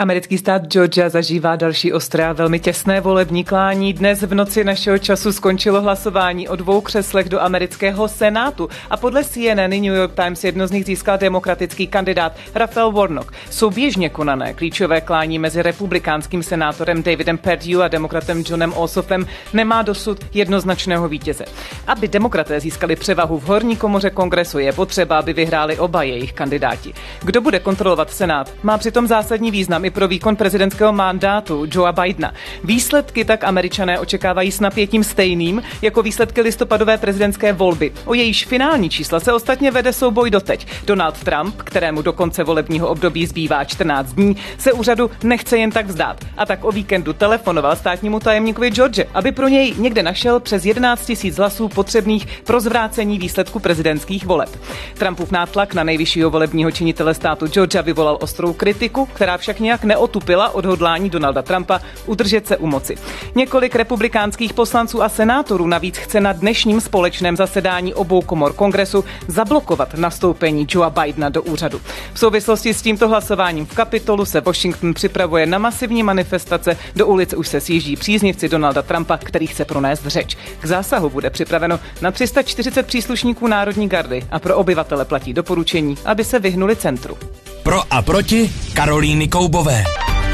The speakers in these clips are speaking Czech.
Americký stát Georgia zažívá další ostré a velmi těsné volební klání. Dnes v noci našeho času skončilo hlasování o 2 křeslech do amerického senátu a podle CNN New York Times jedno z nich získal demokratický kandidát Raphael Warnock. Souběžně konané klíčové klání mezi republikánským senátorem Davidem Perdue a demokratem Johnem Ossoffem nemá dosud jednoznačného vítěze. Aby demokraté získali převahu v horní komoře kongresu, je potřeba, aby vyhráli oba jejich kandidáti. Kdo bude kontrolovat senát, má přitom zásadní význam i pro výkon prezidentského mandátu Joea Bidena. Výsledky tak Američané očekávají s napětím stejným jako výsledky listopadové prezidentské volby. O jejíž finální čísla se ostatně vede souboj doteď. Donald Trump, kterému do konce volebního období zbývá 14 dní, se úřadu nechce jen tak vzdát. A tak o víkendu telefonoval státnímu tajemníkovi George, aby pro něj někde našel přes 11 000 hlasů potřebných pro zvrácení výsledku prezidentských voleb. Trumpův nátlak na nejvyššího volebního činitele státu Georgia vyvolal ostrou kritiku, která však nějak neotupila odhodlání Donalda Trumpa udržet se u moci. Několik republikánských poslanců a senátorů navíc chce na dnešním společném zasedání obou komor kongresu zablokovat nastoupení Joea Bidena do úřadu. V souvislosti s tímto hlasováním v Kapitolu se Washington připravuje na masivní manifestace, do ulic už se sjíždí příznivci Donalda Trumpa, který chce pronést řeč. K zásahu bude připraveno na 340 příslušníků Národní gardy a pro obyvatele platí doporučení, aby se vyhnuli centru. Pro a proti Karolíny Koubové.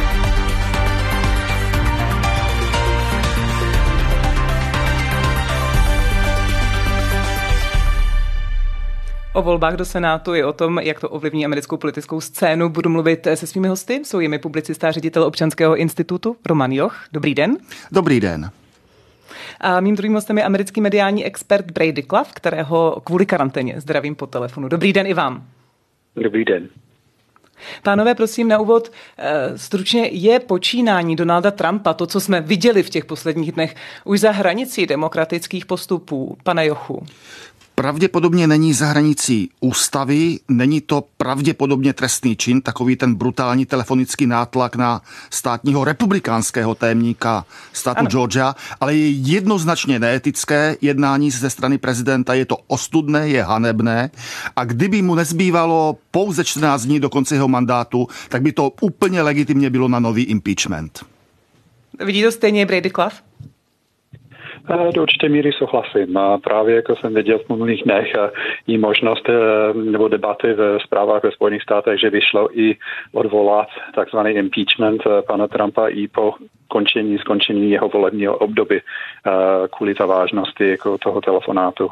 O volbách do Senátu i o tom, jak to ovlivní americkou politickou scénu, budu mluvit se svými hosty. Jsou jimi publicista a ředitel Občanského institutu Roman Joch. Dobrý den. Dobrý den. A mým druhým hostem je americký mediální expert Brady Clough, kterého kvůli karanténě zdravím po telefonu. Dobrý den i vám. Dobrý den. Pánové, prosím na úvod, stručně je počínání Donalda Trumpa, to, co jsme viděli v těch posledních dnech, už za hranicí demokratických postupů, pane Jochu? Pravděpodobně není za hranicí ústavy, není to pravděpodobně trestný čin, takový ten brutální telefonický nátlak na státního republikánského tajemníka státu Georgia, ale je jednoznačně neetické jednání ze strany prezidenta, je to ostudné, je hanebné a kdyby mu nezbývalo pouze 14 dní do konce jeho mandátu, tak by to úplně legitimně bylo na nový impeachment. Vidí to stejně Brady Clough? Do určité míry souhlasím. A právě jako jsem viděl v minulých dnech i možnost nebo debaty v zprávách ve Spojených státech, že vyšlo i odvolat takzvaný impeachment pana Trumpa i po skončení jeho volebního období kvůli ta vážnosti jako toho telefonátu.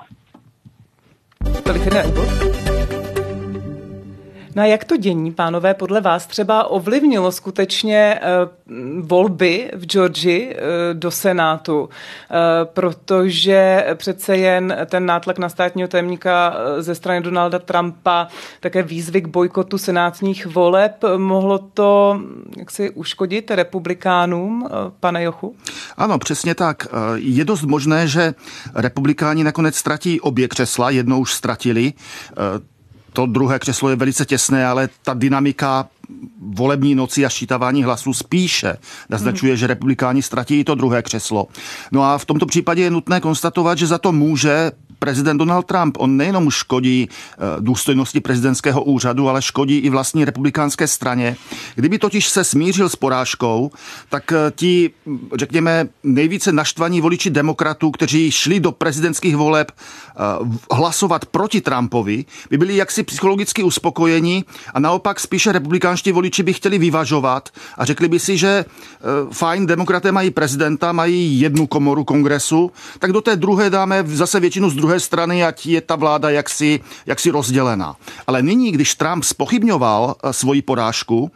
No a jak to dění, pánové, podle vás třeba ovlivnilo skutečně volby v Georgii do Senátu, protože přece jen ten nátlak na státního tajemníka ze strany Donalda Trumpa, také výzvy k bojkotu senátních voleb, mohlo to jaksi uškodit republikánům, pane Jochu? Ano, přesně tak. Je dost možné, že republikáni nakonec ztratí obě křesla, jednou už ztratili. To druhé křeslo je velice těsné, ale ta dynamika volební noci a sčítávání hlasů spíše naznačuje, že republikáni ztratí to druhé křeslo. No a v tomto případě je nutné konstatovat, že za to může prezident Donald Trump. On nejenom škodí důstojnosti prezidentského úřadu, ale škodí i vlastní republikánské straně. Kdyby totiž se smířil s porážkou, tak ti, řekněme, nejvíce naštvaní voliči demokratů, kteří šli do prezidentských voleb hlasovat proti Trumpovi, by byli jaksi psychologicky uspokojeni a naopak spíše republikánští voliči by chtěli vyvažovat a řekli by si, že fajn, demokraté mají prezidenta, mají jednu komoru kongresu, tak do té druhé dáme zase většinu z druhé strany, ať je ta vláda jaksi rozdělená. Ale nyní, když Trump zpochybňoval svoji porážku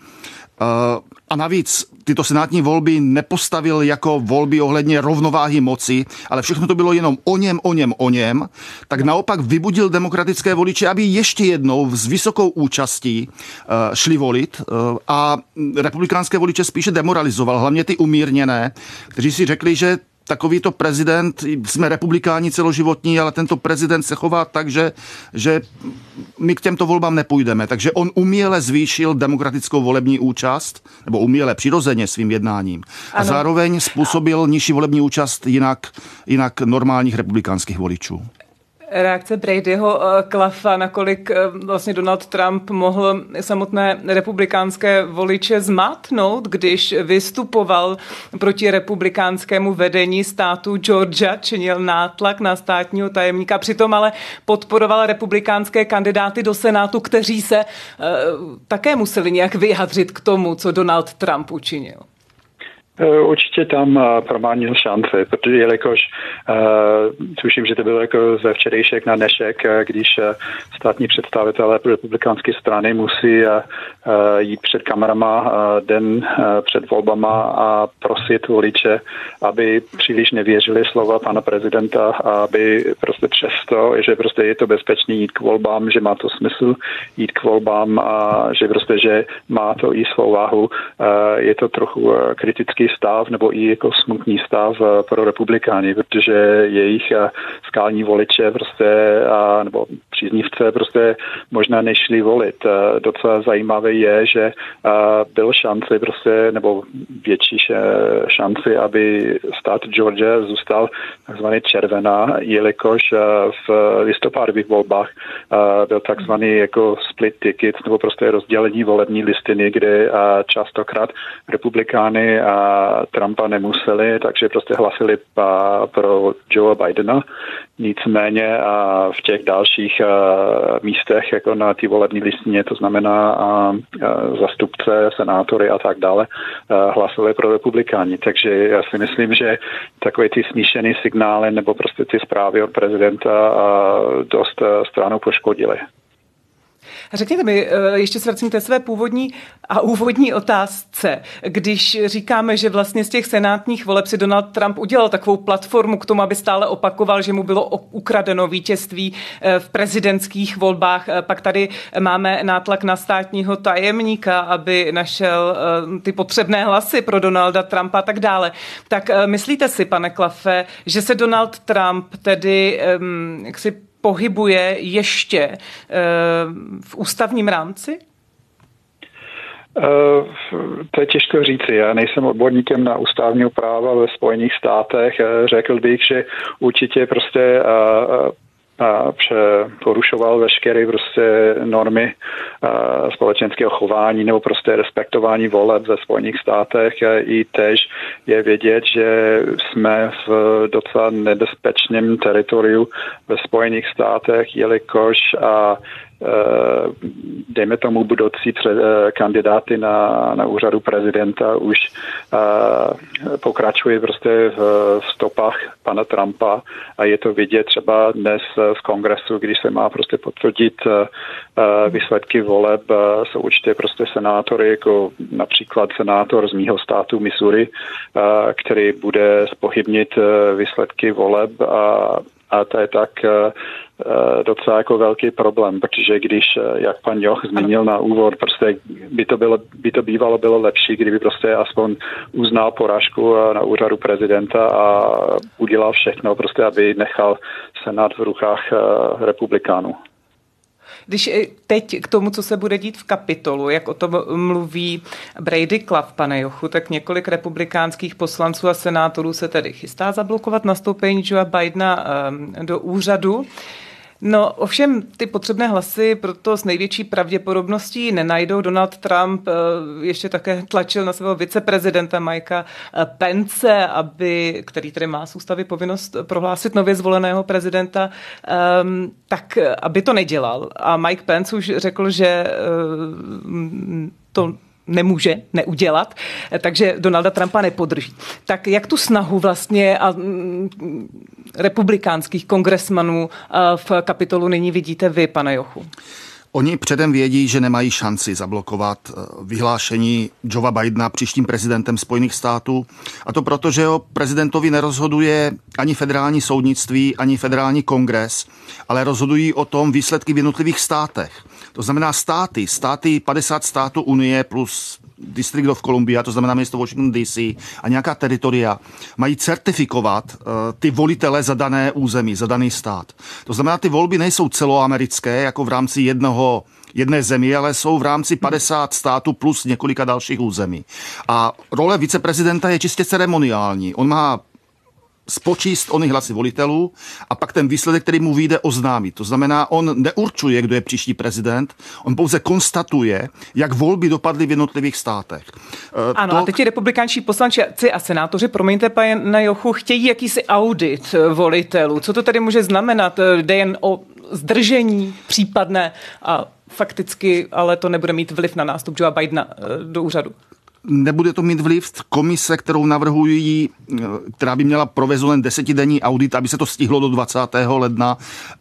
a navíc tyto senátní volby nepostavil jako volby ohledně rovnováhy moci, ale všechno to bylo jenom o něm, tak naopak vybudil demokratické voliče, aby ještě jednou s vysokou účastí šli volit a republikánské voliče spíše demoralizoval, hlavně ty umírněné, kteří si řekli, že takovýto prezident, jsme republikáni celoživotní, ale tento prezident se chová tak, že my k těmto volbám nepůjdeme. Takže on uměle zvýšil demokratickou volební účast, nebo uměle přirozeně svým jednáním. A zároveň způsobil nižší volební účast jinak normálních republikánských voličů. reakce Bradyho Claffa, nakolik vlastně Donald Trump mohl samotné republikánské voliče zmátnout, když vystupoval proti republikánskému vedení státu Georgia, činil nátlak na státního tajemníka, přitom ale podporoval republikánské kandidáty do Senátu, kteří se také museli nějak vyjádřit k tomu, co Donald Trump učinil. Určitě tam promarnil šance, protože jelikož tuším, že to bylo jako ze včerejšek na dnešek, když státní představitelé republikánské strany musí jít před kamerama den před volbama a prosit voliče, aby příliš nevěřili slova pana prezidenta, aby prostě přesto, že prostě je to bezpečné jít k volbám, že má to smysl jít k volbám a že prostě, že má to i svou váhu. Je to trochu kritický stav nebo i jako smutný stav pro republikány, protože jejich skální voliče prostě nebo příznivce prostě možná nešli volit. Docela zajímavé je, že byl šance prostě nebo větší šanci, aby stát Georgia zůstal takzvaný červená, jelikož v listopadových volbách byl takzvaný jako split ticket nebo prostě rozdělení volební listiny, kde častokrát republikány a Trumpa nemuseli, takže prostě hlasili pro Joea Bidena. Nicméně v těch dalších místech, jako na té volební listině, to znamená zastupce, senátory a tak dále, hlasili pro republikáni. Takže já si myslím, že takové ty smíšené signály nebo prostě ty zprávy od prezidenta dost stranu poškodily. Řekněte mi, ještě se vracím k té své úvodní otázce. Když říkáme, že vlastně z těch senátních voleb si Donald Trump udělal takovou platformu k tomu, aby stále opakoval, že mu bylo ukradeno vítězství v prezidentských volbách, pak tady máme nátlak na státního tajemníka, aby našel ty potřebné hlasy pro Donalda Trumpa a tak dále. Tak myslíte si, pane Claffe, že se Donald Trump tedy jaksi pohybuje ještě v ústavním rámci? To je těžko říci. Já nejsem odborníkem na ústavního práva ve Spojených státech. Řekl bych, že určitě prostě porušoval veškeré prostě normy společenského chování nebo prostě respektování voleb ve Spojených státech. I tež je vědět, že jsme v docela nebezpečném teritoriu ve Spojených státech, jelikož dejme tomu budoucí kandidáty na úřadu prezidenta už pokračuje prostě v stopách pana Trumpa a je to vidět třeba dnes v kongresu, když se má prostě potvrdit výsledky voleb, jsou určitě prostě senátory, jako například senátor z mýho státu Missouri, který bude zpochybnit výsledky voleb a to je tak docela jako velký problém, protože když, jak pan Joch zmínil na úvod, prostě by to bývalo bylo lepší, kdyby prostě aspoň uznal porážku na úřadu prezidenta a udělal všechno, prostě aby nechal senát v rukách republikánů. Když teď k tomu, co se bude dít v Kapitolu, jak o tom mluví Brady Claff, pane Jochu, tak několik republikánských poslanců a senátorů se tedy chystá zablokovat nastoupení Joea Bidena do úřadu. No ovšem ty potřebné hlasy proto s největší pravděpodobností nenajdou. Donald Trump ještě také tlačil na svého viceprezidenta Mikea Pence, který tedy má z ústavy povinnost prohlásit nově zvoleného prezidenta, tak aby to nedělal. A Mike Pence už řekl, že to nemůže neudělat, takže Donalda Trumpa nepodrží. Tak jak tu snahu vlastně republikánských kongresmanů v Kapitolu nyní vidíte vy, pane Jochu? Oni předem vědí, že nemají šanci zablokovat vyhlášení Joea Bidena příštím prezidentem Spojených států. A to proto, že o prezidentovi nerozhoduje ani federální soudnictví, ani federální kongres, ale rozhodují o tom výsledky v jednotlivých státech. To znamená státy 50 států Unie plus District of Columbia, to znamená město Washington DC a nějaká teritoria, mají certifikovat ty volitele za dané území, za daný stát. To znamená, ty volby nejsou celoamerické, jako v rámci jedné země, ale jsou v rámci 50 států plus několika dalších území. A role viceprezidenta je čistě ceremoniální. On má spočíst ony hlasy volitelů a pak ten výsledek, který mu vyjde, oznámit. To znamená, on neurčuje, kdo je příští prezident, on pouze konstatuje, jak volby dopadly v jednotlivých státech. Ano, a teď ti republikánští poslanci a senátoři, promiňte, pane Jochu, chtějí jakýsi audit volitelů. Co to tedy může znamenat? Jde jen o zdržení případné a fakticky, ale to nebude mít vliv na nástup Joea Bidena do úřadu. Nebude to mít vliv. Komise, kterou navrhují, která by měla provést jen 10denní audit, aby se to stihlo do 20. ledna,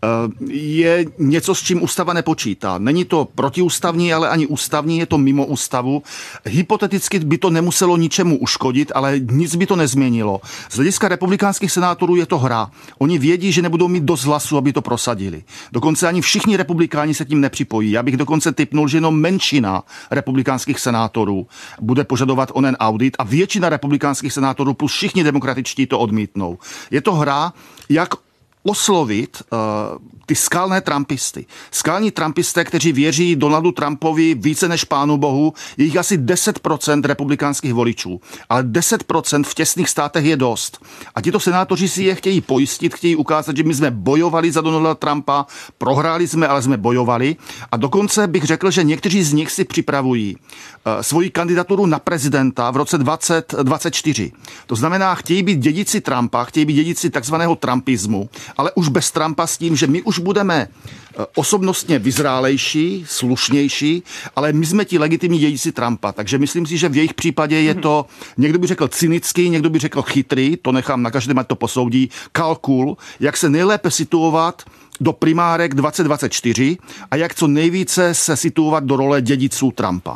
je něco, s čím ústava nepočítá. Není to protiústavní, ale ani ústavní, je to mimo ústavu. Hypoteticky by to nemuselo ničemu uškodit, ale nic by to nezměnilo. Z hlediska republikánských senátorů je to hra. Oni vědí, že nebudou mít dost hlasů, aby to prosadili. Dokonce ani všichni republikáni se tím nepřipojí. Já bych dokonce tipnul, že jenom menšina republikánských senátorů bude požadovat onen audit a většina republikánských senátorů plus všichni demokratičtí to odmítnou. Je to hra, jak oslovit ty skalné trumpisty. Skalní trumpisté, kteří věří Donaldu Trumpovi více než Pánu Bohu, je jich asi 10% republikánských voličů. Ale 10% v těsných státech je dost. A tito senátoři si je chtějí pojistit, chtějí ukázat, že my jsme bojovali za Donalda Trumpa, prohráli jsme, ale jsme bojovali. A dokonce bych řekl, že někteří z nich si připravují svoji kandidaturu na prezidenta v roce 2024. To znamená, chtějí být dědici Trumpa, chtějí být dědici takzvaného trumpismu, ale už bez Trumpa s tím, že my už budeme osobnostně vyzrálejší, slušnější, ale my jsme ti legitimní dědici Trumpa. Takže myslím si, že v jejich případě je to, někdo by řekl cynický, někdo by řekl chytrý, to nechám na každém, ať to posoudí, kalkul, jak se nejlépe situovat do primárek 2024 a jak co nejvíce se situovat do role dědiců Trumpa.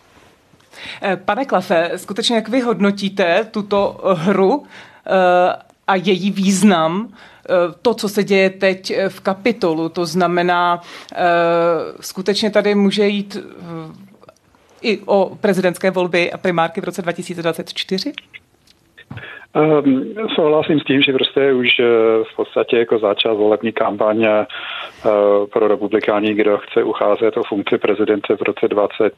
Pane Klaffe, skutečně jak vy hodnotíte tuto hru a její význam, to, co se děje teď v Kapitolu, to znamená, skutečně tady může jít i o prezidentské volby a primárky v roce 2024? Souhlasím s tím, že prostě už v podstatě jako začal volební kampaň pro republikáni, kdo chce ucházet o funkci prezidenta v roce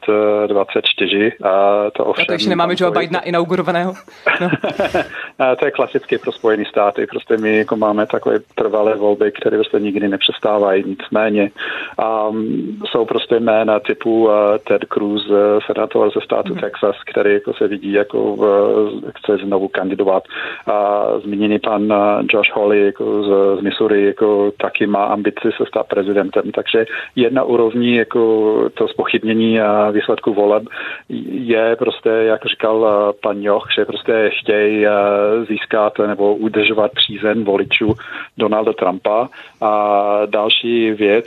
2024. A to ještě nemáme Joea Bidena inaugurovaného. No. To je klasicky pro Spojené státy. Prostě my jako máme takové trvalé volby, které prostě nikdy nepřestávají, nicméně. Jsou prostě jména typu Ted Cruz, senátor ze státu Texas, který jako se vidí, jako chce znovu kandidovat. A zmíněný pan Josh Hawley jako z Missouri jako taky má ambici se stát prezidentem, takže jedna úrovní jako to zpochybnění výsledku voleb je prostě, jak říkal pan Joch, že prostě chtějí získat nebo udržovat přízeň voličů Donalda Trumpa. A další věc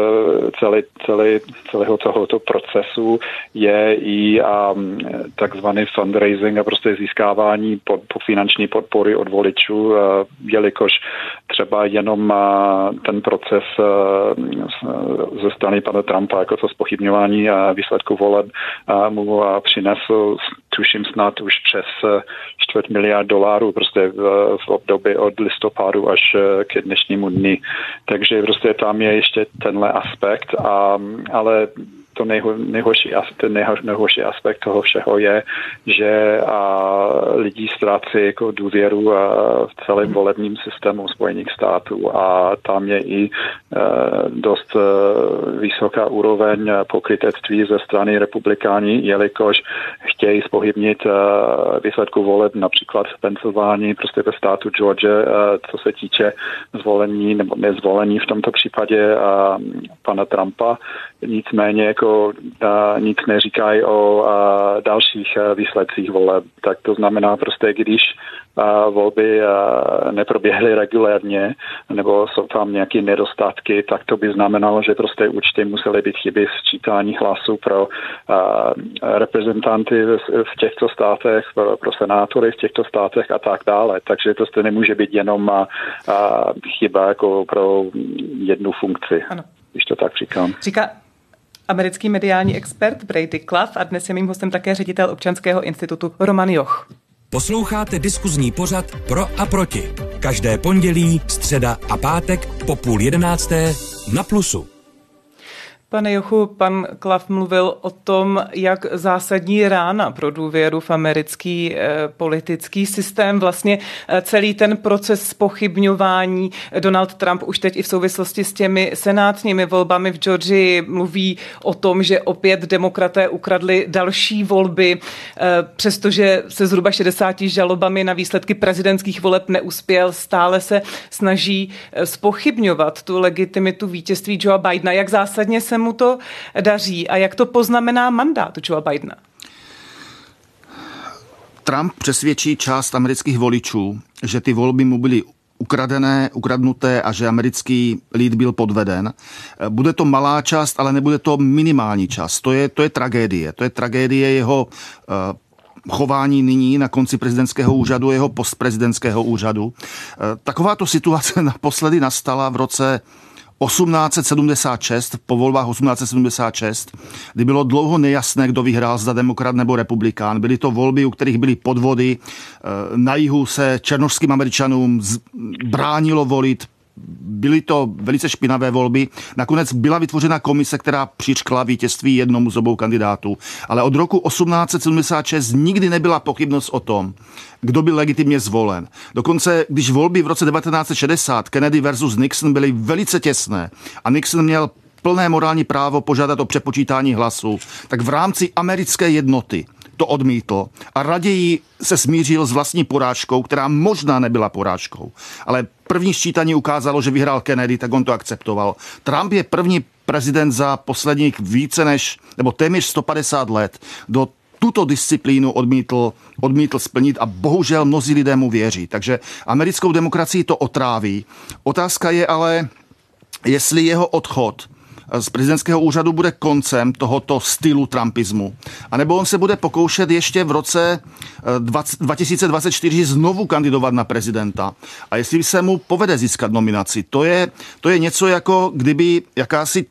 celého tohoto procesu je i takzvaný fundraising a prostě získávání finanční podpory od voličů, jelikož třeba jenom ten proces ze strany pana Trumpa, jako to zpochybňování výsledku voleb mu přinesl, tuším snad už přes $250 miliard prostě v období od listopadu až k dnešnímu dni. Takže prostě tam je ještě tenhle aspekt, ale to nejhorší aspekt toho všeho je, že lidi ztrácí jako důvěru v celém volebním systému Spojených států a tam je i dost vysoká úroveň pokrytectví ze strany republikání, jelikož chtějí zpochybnit výsledku voleb například v Pensylvánii, prostě ve státu Georgia, co se týče zvolení nebo nezvolení v tomto případě pana Trumpa. Nicméně jako nic neříkají o dalších výsledcích voleb. Tak to znamená prostě, když volby neproběhly regulérně nebo jsou tam nějaké nedostatky, tak to by znamenalo, že prostě určitě musely být chyby v sčítání hlasů pro reprezentanty v těchto státech, pro senátory v těchto státech a tak dále. Takže to nemůže být jenom chyba jako pro jednu funkci, ano. Když to tak říkám. Říká americký mediální expert Brady Claff a dnes je mým hostem také ředitel Občanského institutu Roman Joch. Posloucháte diskuzní pořad Pro a proti. Každé pondělí, středa a pátek po 10:30 na Plusu. Pane Jochu, pan Klaff mluvil o tom, jak zásadní rána pro důvěru v americký politický systém. Vlastně celý ten proces zpochybňování. Donald Trump už teď i v souvislosti s těmi senátními volbami v Georgii mluví o tom, že opět demokraté ukradli další volby, přestože se zhruba 60 žalobami na výsledky prezidentských voleb neuspěl, stále se snaží zpochybňovat tu legitimitu vítězství Joea Bidena. Jak zásadně se mu to daří a jak to poznamená mandát Joea Bidena? Trump přesvědčí část amerických voličů, že ty volby mu byly ukradnuté a že americký lid byl podveden. Bude to malá část, ale nebude to minimální část. To je tragédie. To je tragédie jeho chování nyní na konci prezidentského úřadu, jeho postprezidentského úřadu. Takováto situace naposledy nastala v roce 1876, po volbách 1876, kdy bylo dlouho nejasné, kdo vyhrál, zda demokrat nebo republikán. Byly to volby, u kterých byly podvody. Na jihu se černošským Američanům bránilo volit. Byly to velice špinavé volby. Nakonec byla vytvořena komise, která přiřkla vítězství jednomu z obou kandidátů. Ale od roku 1876 nikdy nebyla pochybnost o tom, kdo byl legitimně zvolen. Dokonce, když volby v roce 1960 Kennedy versus Nixon byly velice těsné a Nixon měl plné morální právo požádat o přepočítání hlasů, tak v rámci americké jednoty to odmítl a raději se smířil s vlastní porážkou, která možná nebyla porážkou. Ale první sčítání ukázalo, že vyhrál Kennedy, tak on to akceptoval. Trump je první prezident za posledních více než, nebo téměř 150 let, do tuto disciplínu odmítl splnit a bohužel mnozí lidé mu věří. Takže americkou demokracii to otráví. Otázka je ale, jestli jeho odchod z prezidentského úřadu bude koncem tohoto stylu trumpismu. A nebo on se bude pokoušet ještě v roce 2024 znovu kandidovat na prezidenta. A jestli se mu povede získat nominaci, to je něco jako kdyby jakási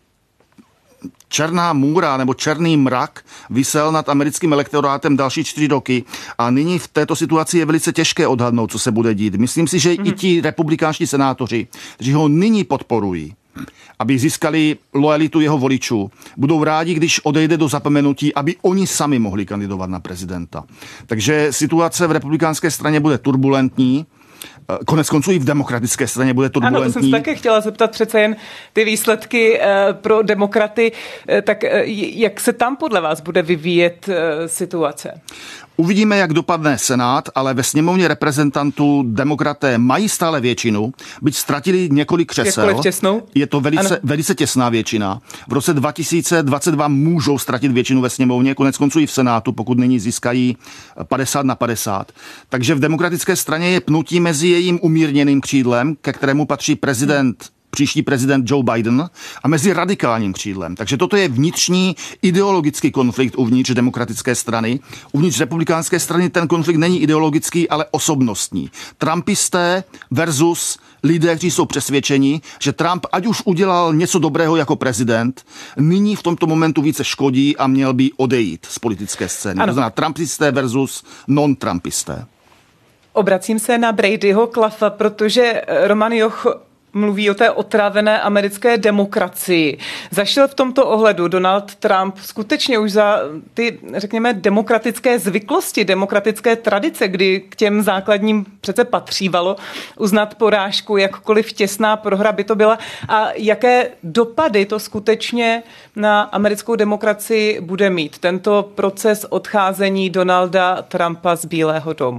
černá můra nebo černý mrak visel nad americkým elektorátem další 4 roky a nyní v této situaci je velice těžké odhadnout, co se bude dít. Myslím si, že i ti republikánští senátoři, kteří ho nyní podporují, aby získali lojalitu jeho voličů, budou rádi, když odejde do zapomenutí, aby oni sami mohli kandidovat na prezidenta. Takže situace v republikánské straně bude turbulentní. Konec konců i v demokratické straně bude turbulentní. Ano, to jsem se také chtěla zeptat, přece jen ty výsledky pro demokraty, tak jak se tam podle vás bude vyvíjet situace? Uvidíme, jak dopadne Senát, ale ve sněmovně reprezentantů demokraté mají stále většinu, byť ztratili několik křesel. Je to velice těsná většina. V roce 2022 můžou ztratit většinu ve sněmovně, konec konců i v Senátu, pokud nyní získají 50-50. Takže v demokratické straně je pnutí mezi jejím umírněným křídlem, ke kterému patří příští prezident Joe Biden, a mezi radikálním křídlem. Takže toto je vnitřní ideologický konflikt uvnitř demokratické strany. Uvnitř republikánské strany ten konflikt není ideologický, ale osobnostní. Trumpisté versus lidé, kteří jsou přesvědčeni, že Trump, ať už udělal něco dobrého jako prezident, nyní v tomto momentu více škodí a měl by odejít z politické scény. To znamená trumpisté versus non-trumpisté. Obracím se na Bradyho Claffa, protože Roman Joch mluví o té otrávené americké demokracii. Zašel v tomto ohledu Donald Trump skutečně už za ty, řekněme, demokratické zvyklosti, demokratické tradice, kdy k těm základním přece patřívalo uznat porážku, jakkoliv těsná prohra by to byla, a jaké dopady to skutečně na americkou demokracii bude mít tento proces odcházení Donalda Trumpa z Bílého domu?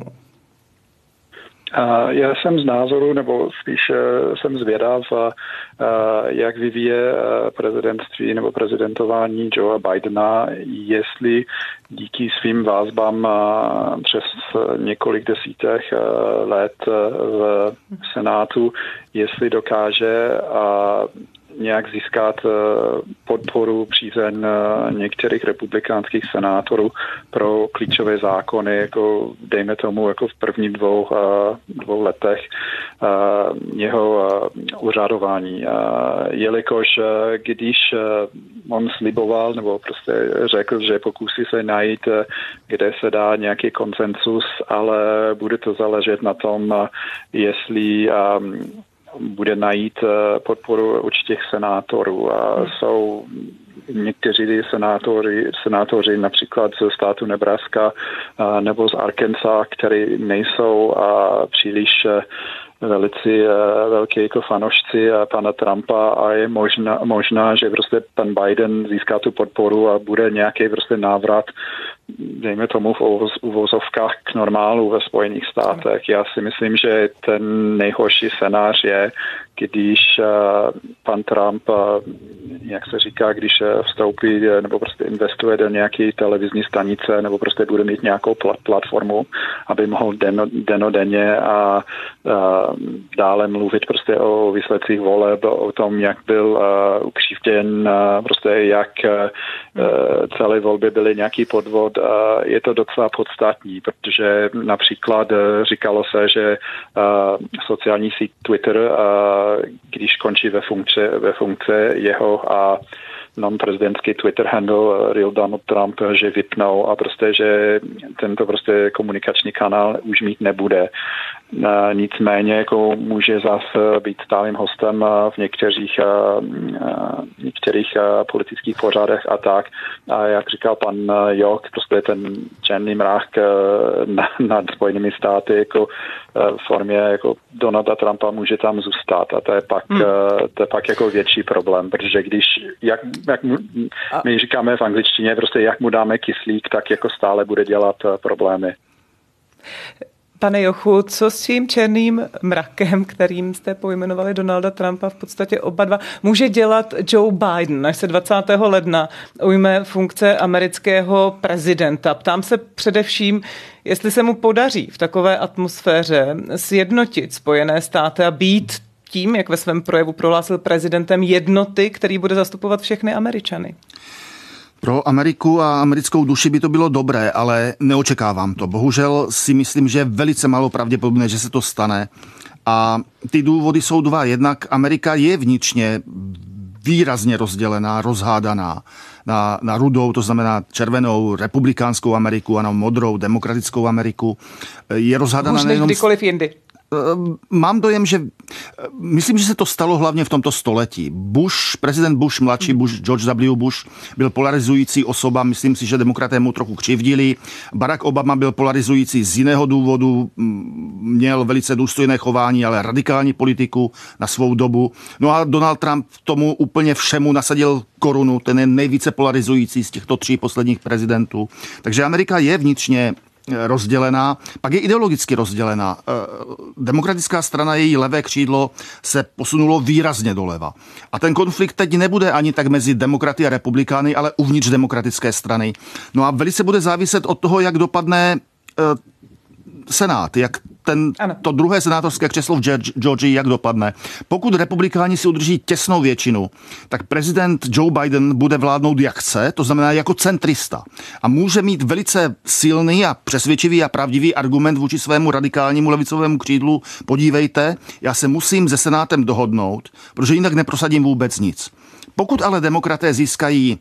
Já jsem z názoru, nebo spíš jsem zvědav, jak vyvíje prezidentství nebo prezidentování Joea Bidena, jestli díky svým vazbám přes několik desítek let v Senátu, jestli dokáže nějak získat podporu přízeň některých republikánských senátorů pro klíčové zákony, jako dejme tomu jako v prvních dvou letech jeho úřadování. Jelikož když on sliboval nebo prostě řekl, že pokusí se najít, kde se dá nějaký konsensus, ale bude to záležet na tom, jestli bude najít podporu určitých senátorů. Jsou někteří senátoři například ze státu Nebraska nebo z Arkansas, kteří nejsou příliš velice velký jako fanoušci pana Trumpa a je možná, že prostě pan Biden získá tu podporu a bude nějaký prostě návrat, dejme tomu v uvozovkách k normálu ve Spojených státech. Já si myslím, že ten nejhorší scénář je, když pan Trump, jak se říká, když vstoupí nebo prostě investuje do nějaké televizní stanice nebo prostě bude mít nějakou platformu, aby mohl denodenně a dále mluvit prostě o výsledcích voleb, o tom, jak byl ukřivděn, prostě jak celé volby byly nějaký podvod. Je to docela podstatní, protože například říkalo se, že sociální síť Twitter, když končí ve funkci jeho a non-prezidentský Twitter handle Real Donald Trump, že vypnou a prostě, že tento prostě komunikační kanál už mít nebude. Nicméně jako může zase být stálým hostem v některých politických pořadech a tak. A jak říkal pan Jok, prostě ten černý mrak nad Spojenými státy jako v formě jako Donalda Trumpa může tam zůstat a to je pak jako větší problém, protože jak my říkáme v angličtině, prostě jak mu dáme kyslík, tak jako stále bude dělat problémy. Pane Jochu, co s tím černým mrakem, kterým jste pojmenovali Donalda Trumpa, v podstatě oba dva, může dělat Joe Biden, až se 20. ledna ujme funkce amerického prezidenta? Ptám se především, jestli se mu podaří v takové atmosféře sjednotit Spojené státy a být tím, jak ve svém projevu prohlásil prezidentem jednoty, který bude zastupovat všechny Američany. Pro Ameriku a americkou duši by to bylo dobré, ale neočekávám to. Bohužel si myslím, že je velice málo pravděpodobné, že se to stane. A ty důvody jsou dva. Jednak Amerika je vnitřně výrazně rozdělená, rozhádaná na rudou, to znamená červenou republikánskou Ameriku a na modrou demokratickou Ameriku. Je rozhádaná nejenom... kdykoliv jindy. Mám dojem, že myslím, že se to stalo hlavně v tomto století. Prezident Bush mladší, George W. Bush byl polarizující osoba, myslím si, že demokraté mu trochu křivdili. Barack Obama byl polarizující z jiného důvodu, měl velice důstojné chování, ale radikální politiku na svou dobu. No a Donald Trump tomu úplně všemu nasadil korunu, ten je nejvíce polarizující z těchto 3 posledních prezidentů. Takže Amerika je vnitřně rozdělená, pak je ideologicky rozdělená. Demokratická strana, její levé křídlo se posunulo výrazně doleva. A ten konflikt teď nebude ani tak mezi demokraty a republikány, ale uvnitř demokratické strany. No a velice bude záviset od toho, jak dopadne Senát, jak to druhé senátorské křeslo v Georgii, jak dopadne. Pokud republikáni si udrží těsnou většinu, tak prezident Joe Biden bude vládnout jak chce, to znamená jako centrista. A může mít velice silný a přesvědčivý a pravdivý argument vůči svému radikálnímu levicovému křídlu. Podívejte, já se musím se Senátem dohodnout, protože jinak neprosadím vůbec nic. Pokud ale demokraté získají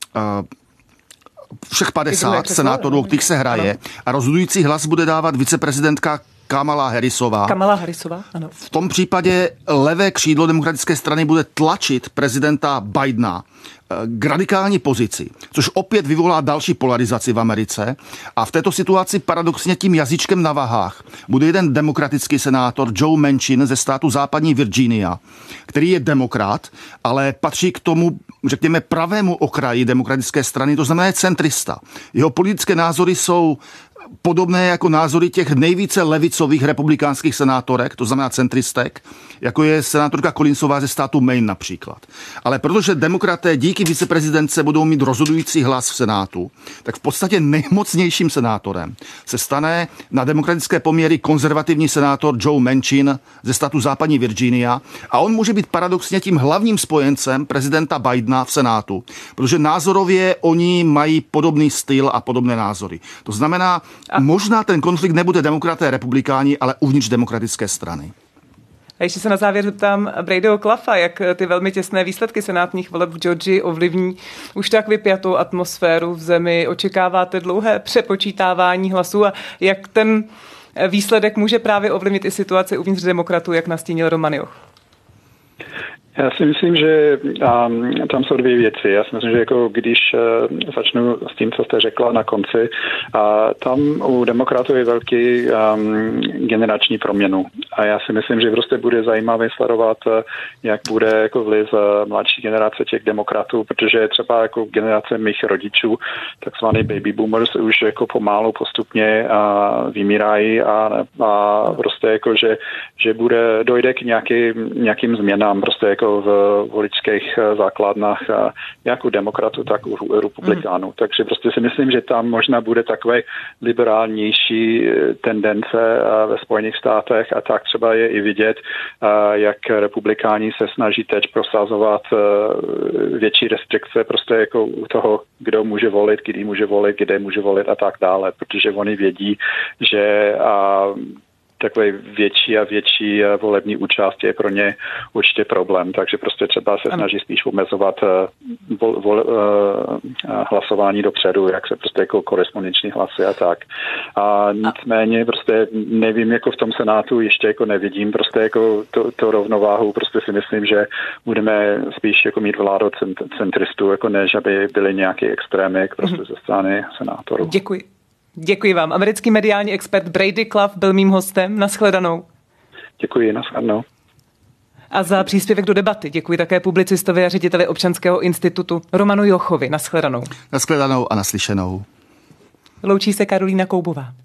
všech 50 senátorů, o kterých se hraje, a rozhodující hlas bude dávat viceprezidentka Kamala Harrisová, ano. V tom případě levé křídlo demokratické strany bude tlačit prezidenta Bidena k radikální pozici, což opět vyvolá další polarizaci v Americe. A v této situaci paradoxně tím jazyčkem na vahách bude jeden demokratický senátor Joe Manchin ze státu západní Virginia, který je demokrat, ale patří k tomu, řekněme, pravému okraji demokratické strany, to znamená centrista. Jeho politické názory jsou podobné jako názory těch nejvíce levicových republikánských senátorek, to znamená centristek, jako je senátorka Collinsová ze státu Maine například. Ale protože demokraté díky viceprezidentce budou mít rozhodující hlas v Senátu, tak v podstatě nejmocnějším senátorem se stane na demokratické poměry konzervativní senátor Joe Manchin ze státu západní Virginia a on může být paradoxně tím hlavním spojencem prezidenta Bidena v Senátu, protože názorově oni mají podobný styl a podobné názory. To znamená, možná ten konflikt nebude demokraté a republikáni, ale uvnitř demokratické strany. A ještě se na závěr zeptám Bradyho Claffa, jak ty velmi těsné výsledky senátních voleb v Georgii ovlivní už tak vypjatou atmosféru v zemi. Očekáváte dlouhé přepočítávání hlasů a jak ten výsledek může právě ovlivnit i situaci uvnitř demokratů, jak nastínil Roman Joch? Já si myslím, že tam jsou dvě věci. Já si myslím, že jako když začnu s tím, co jste řekla na konci, tam u demokratů je velký generační proměnu. A já si myslím, že prostě bude zajímavé sledovat, jak bude jako vliv mladší generace těch demokratů, protože třeba jako generace mých rodičů, takzvaný baby boomers, už jako pomalu postupně vymírají a prostě jako, že dojde k nějakým změnám prostě jako v voličských základnách jak u demokratů, tak u republikánů. Takže prostě si myslím, že tam možná bude takové liberálnější tendence ve Spojených státech a tak třeba je i vidět, jak republikáni se snaží teď prosazovat větší restrikce prostě jako u toho, kdo může volit, kdy může volit, kde může volit a tak dále, protože oni vědí, že takový větší a větší volební účast je pro ně určitě problém, takže prostě třeba se snaží spíš omezovat hlasování dopředu, jak se prostě jako korespondenční hlasy a tak. A nicméně prostě nevím, jako v tom Senátu ještě jako nevidím prostě jako to rovnováhu, prostě si myslím, že budeme spíš jako mít vládu centristů, jako než aby byly nějaký extrémy prostě ze strany senátorů. Děkuji vám. Americký mediální expert Brady Clough byl mým hostem. Nashledanou. Děkuji, nashledanou. A za příspěvek do debaty děkuji také publicistovi a řediteli Občanského institutu Romanu Jochovi. Nashledanou. Nashledanou a naslyšenou. Loučí se Karolína Koubová.